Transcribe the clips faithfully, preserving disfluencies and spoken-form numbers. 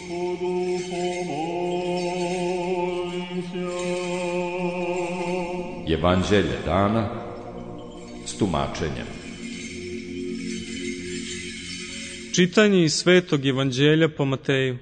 Evanđelje dana s tumačenjem. Čitanje iz Svetog Evanđelja po Mateju.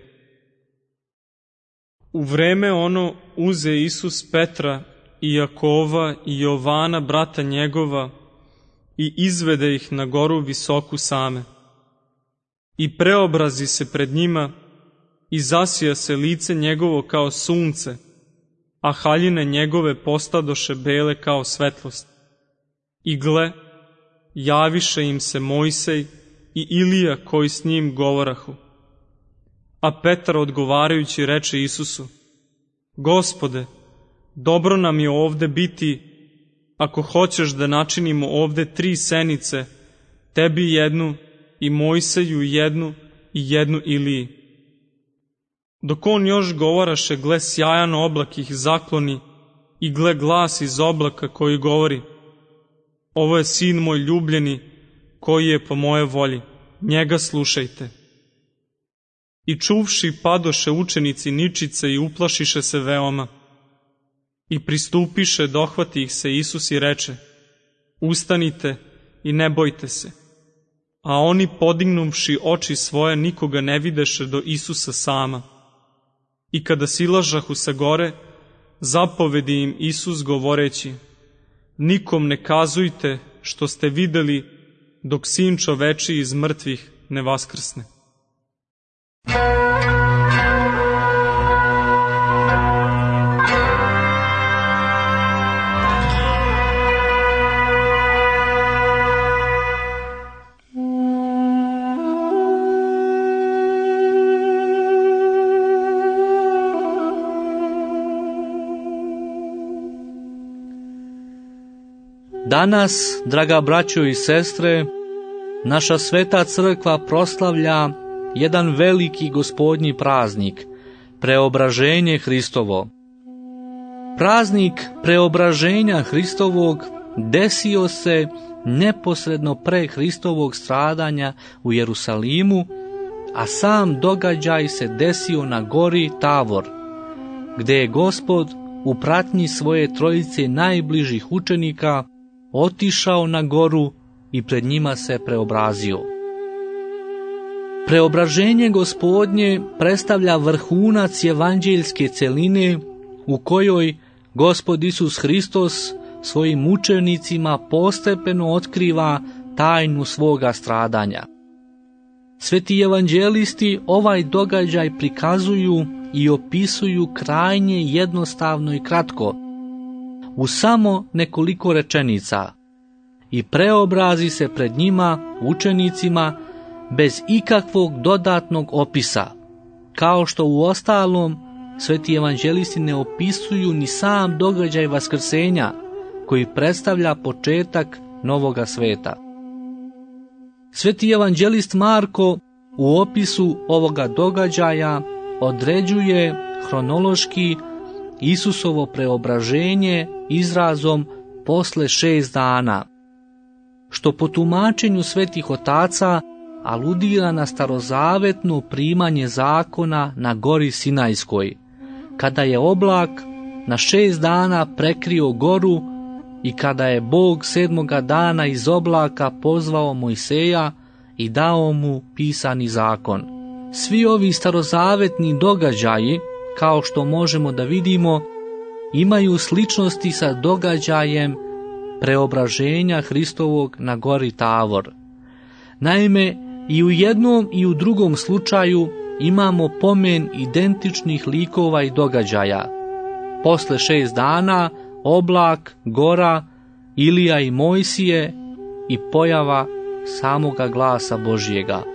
U vreme ono uze Isus Petra i Jakova i Jovana, brata njegova, i izvede ih na goru visoku same. I preobrazi se pred njima i zasija se lice njegovo kao sunce, a haljine njegove postadoše bele kao svetlost. I gle, javiše im se Mojsej i Ilija koji s njim govorahu. A Petar odgovarajući reče Isusu: Gospode, dobro nam je ovde biti, ako hoćeš da načinimo ovde tri senice, tebi jednu i Mojseju jednu i jednu Iliji. Dok on još govoraše, gle, sjajan oblak ih zakloni i gle, glas iz oblaka koji govori: Ovo je sin moj ljubljeni, koji je po moje volji, njega slušajte. I čuvši padoše učenici ničice i uplašiše se veoma. I pristupiše, dohvati ih se Isus i reče: Ustanite i ne bojte se. A oni, podignuvši oči svoje, nikoga ne videše do Isusa sama. I kada silažahu sa gore, zapovedi im Isus govoreći: Nikom ne kazujte što ste videli, dok Sin čovečiji iz mrtvih ne vaskrsne. Danas, draga braćo i sestre, naša sveta crkva proslavlja jedan veliki gospodnji praznik, preobraženje Hristovo. Praznik preobraženja Hristovog desio se neposredno pre Hristovog stradanja u Jerusalimu, a sam događaj se desio na gori Tavor, gde je Gospod u pratnji svoje trojice najbližih učenika otišao na goru i pred njima se preobrazio. Preobraženje Gospodnje predstavlja vrhunac evanđeljske celine u kojoj Gospod Isus Hristos svojim učenicima postepeno otkriva tajnu svoga stradanja. Sveti evanđelisti ovaj događaj prikazuju i opisuju krajnje jednostavno i kratko, u samo nekoliko rečenica, i preobrazi se pred njima, učenicima, bez ikakvog dodatnog opisa, kao što u ostalom sveti evanđelisti ne opisuju ni sam događaj vaskrsenja, koji predstavlja početak novoga sveta. Sveti evanđelist Marko u opisu ovoga događaja određuje hronološki Isusovo preobraženje izrazom posle šest dana, što po tumačenju svetih otaca aludira na starozavetno primanje zakona na gori Sinajskoj, kada je oblak na šest dana prekrio goru i kada je Bog sedmoga dana iz oblaka pozvao Mojseja i dao mu pisani zakon. Svi ovi starozavetni događaji, kao što možemo da vidimo, imaju sličnosti sa događajem preobraženja Hristovog na gori Tavor. Naime, i u jednom i u drugom slučaju imamo pomen identičnih likova i događaja. Posle šest dana, oblak, gora, Ilija i Mojsije i pojava samoga glasa Božjega.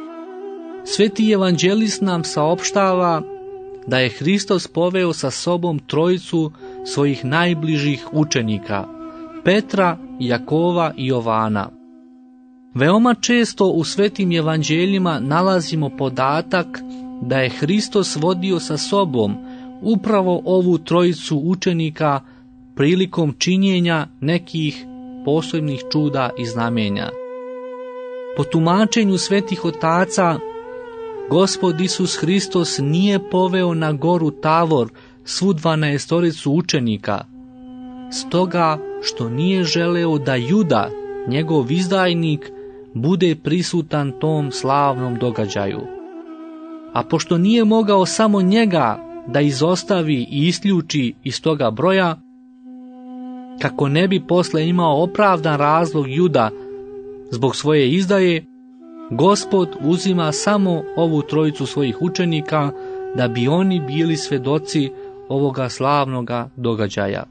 Sveti evanđelist nam saopštava da je Hristos poveo sa sobom trojicu svojih najbližih učenika, Petra, Jakova i Jovana. Veoma često u svetim evanđeljima nalazimo podatak da je Hristos vodio sa sobom upravo ovu trojicu učenika prilikom činjenja nekih posebnih čuda i znamenja. Po tumačenju svetih otaca, Gospod Isus Hristos nije poveo na goru Tavor svu dvanaestoricu učenika, stoga što nije želeo da Juda, njegov izdajnik, bude prisutan tom slavnom događaju. A pošto nije mogao samo njega da izostavi i isključi iz toga broja, kako ne bi posle imao opravdan razlog Juda zbog svoje izdaje, Gospod uzima samo ovu trojicu svojih učenika da bi oni bili svedoci ovoga slavnoga događaja.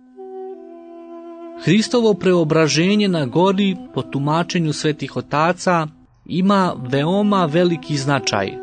Hristovo preobraženje na gori po tumačenju svetih otaca ima veoma veliki značaj.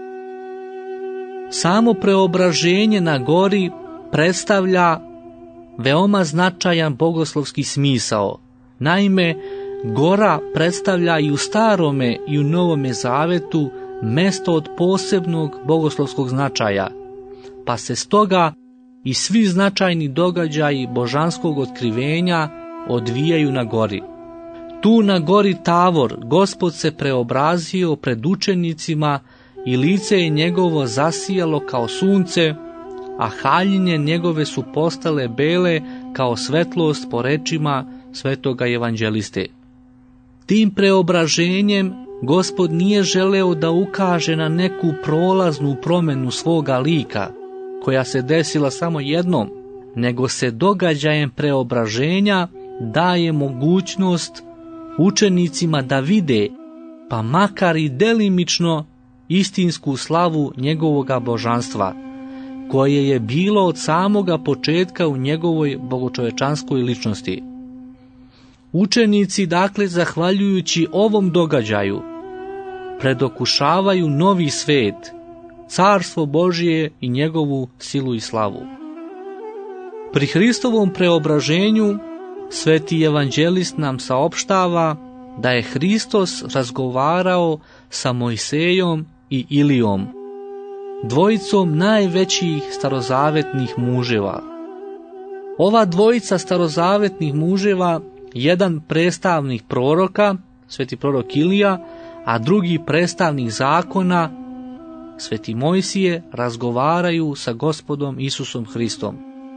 Samo preobraženje na gori predstavlja veoma značajan bogoslovski smisao. Naime, gora predstavlja i u Starome i u Novome Zavetu mesto od posebnog bogoslovskog značaja, pa se stoga i svi značajni događaji božanskog otkrivenja odvijaju na gori. Tu na gori Tavor Gospod se preobrazio pred učenicima i lice je njegovo zasijalo kao sunce, a haljine njegove su postale bele kao svetlost po rečima svetoga evanđeliste. Tim preobraženjem Gospod nije želeo da ukaže na neku prolaznu promjenu svoga lika, koja se desila samo jednom, nego se događajem preobraženja daje mogućnost učenicima da vide, pa makar i delimično, istinsku slavu njegovoga božanstva, koje je bilo od samoga početka u njegovoj bogočovečanskoj ličnosti. Učenici, dakle, zahvaljujući ovom događaju, predokušavaju novi svet, carstvo Božje i njegovu silu i slavu. Pri Hristovom preobraženju sveti evanđelist nam saopštava da je Hristos razgovarao sa Mojsejom i Ilijom, dvojicom najvećih starozavetnih muževa. Ova dvojica starozavetnih muževa, jedan predstavnik proroka, sveti prorok Ilija, a drugi predstavnik zakona, sveti Mojsije, razgovaraju sa Gospodom Isusom Hristom.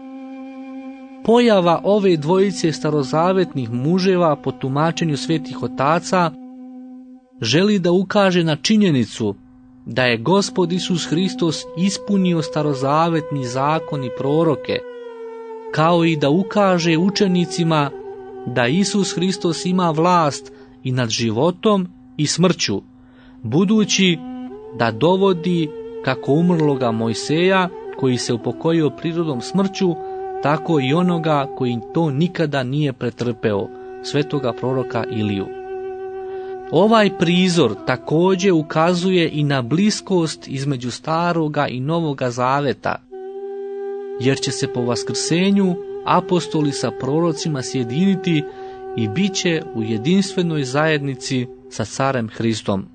Pojava ove dvojice starozavetnih muževa po tumačenju svetih otaca želi da ukaže na činjenicu da je Gospod Isus Hristos ispunio starozavetni zakon i proroke, kao i da ukaže učenicima da Isus Hristos ima vlast i nad životom i smrću, budući da dovodi kako umrloga Mojseja, koji se upokojio prirodom smrću, tako i onoga koji to nikada nije pretrpeo, svetoga proroka Iliju. Ovaj prizor također ukazuje i na bliskost između staroga i novoga zaveta, jer će se po vaskrsenju apostoli sa prorocima sjediniti i bit će u jedinstvenoj zajednici sa carem Hristom.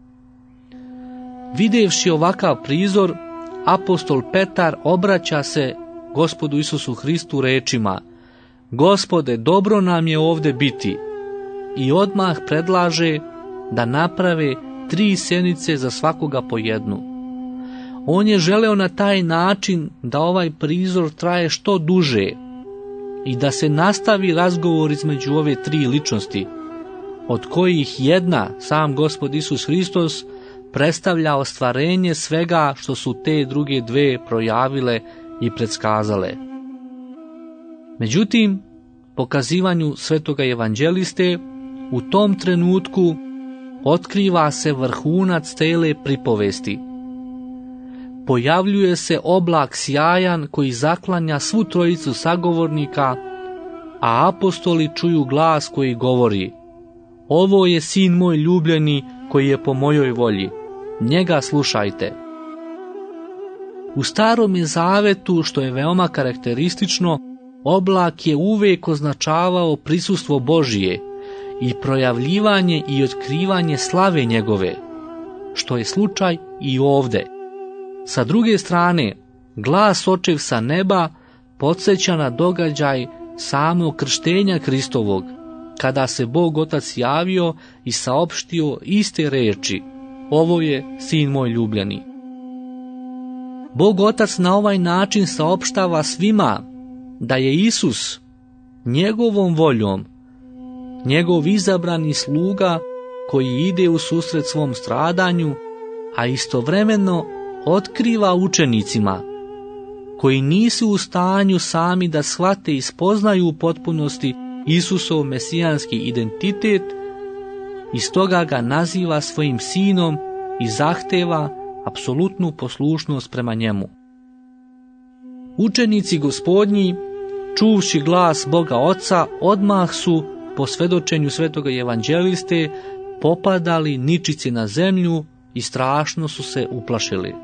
Videvši ovakav prizor, apostol Petar obraća se Gospodu Isusu Hristu rečima: Gospode, dobro nam je ovdje biti, i odmah predlaže da naprave tri sjenice za svakoga po jednu. On je želeo na taj način da ovaj prizor traje što duže i da se nastavi razgovor između ove tri ličnosti, od kojih jedna, sam Gospod Isus Hristos, predstavlja ostvarenje svega što su te druge dve projavile i predskazale. Međutim, pokazivanju svetoga evanđeliste, u tom trenutku otkriva se vrhunac cele pripovesti. Pojavljuje se oblak sjajan koji zaklanja svu trojicu sagovornika, a apostoli čuju glas koji govori: Ovo je sin moj ljubljeni koji je po mojoj volji, njega slušajte. U Starome Zavetu, što je veoma karakteristično, oblak je uvijek označavao prisustvo Božije i projavljivanje i otkrivanje slave njegove, što je slučaj i ovdje. Sa druge strane, glas očev sa neba podsjeća na događaj samog krštenja Hristovog, kada se Bog Otac javio i saopštio iste reči: ovo je sin moj ljubljeni. Bog Otac na ovaj način saopštava svima da je Isus njegovom voljom, njegov izabrani sluga koji ide u susret svom stradanju, a istovremeno otkriva učenicima koji nisu u stanju sami da shvate i spoznaju u potpunosti Isusov mesijanski identitet, i stoga ga naziva svojim sinom i zahteva apsolutnu poslušnost prema njemu. Učenici Gospodnji, čuvši glas Boga Oca, odmah su, po svedočenju svetoga evanđeliste, popadali ničice na zemlju i strašno su se uplašili.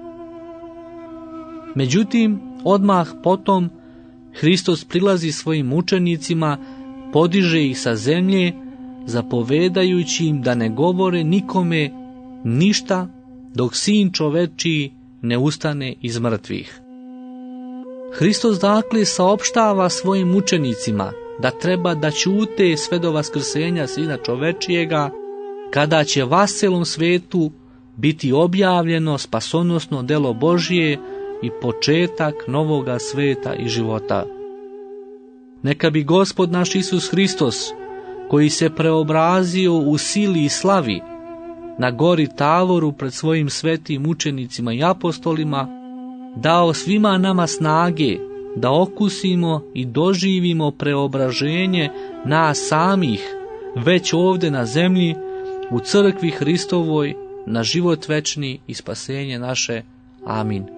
Međutim, odmah potom Hristos prilazi svojim učenicima, podiže ih sa zemlje, zapovedajući im da ne govore nikome ništa dok sin čovečiji ne ustane iz mrtvih. Hristos dakle saopštava svojim učenicima da treba da ćute sve do vaskrsenja sina čovečijega, kada će vaselom svetu biti objavljeno spasonosno delo Božije i početak novoga sveta i života. Neka bi Gospod naš Isus Hristos, koji se preobrazio u sili i slavi na gori Tavoru pred svojim svetim učenicima i apostolima, dao svima nama snage da okusimo i doživimo preobraženje nas samih već ovdje na zemlji, u crkvi Hristovoj, na život večni i spasenje naše. Amin.